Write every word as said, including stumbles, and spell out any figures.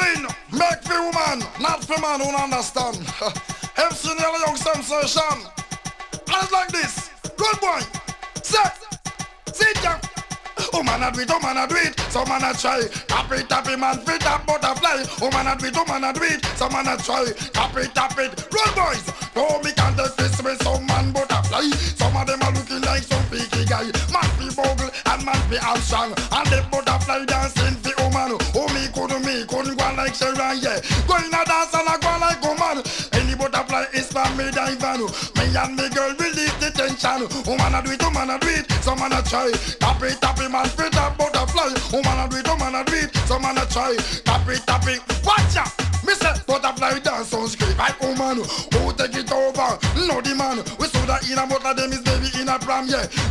thing, make for woman, not for man who understand. M C Neil Young sensation. And it's like this. Good boy. Set. Sit down. Oh man a do it, oh man a do it, some man a try. Tap it, tap it, man, fit that butterfly. Oh man a do it, oh man a do it, some man a try. Tap it, tap it, run boys. No me can't take this with some man butterfly. Some of them are looking like some peaky guy. Man be bogle and man be Armstrong. And the butterfly dancing for oh man. Oh me couldn't me, couldn't go like Sharon, yeah. Going a dance and I go like oh man. Any butterfly is for me, Ivan. Me and me girl release the tension. Oh man a do it, oh man a do it, some man a try. Tap it, tap it, man, fit that butterfly. Oh man a do it, oh man a do it, some man a try. Tap it, tap it, watch ya. Me say butterfly dance on scrape like oh man. Who take it over? No the man. We saw that in a but them is baby in a pram, yeah.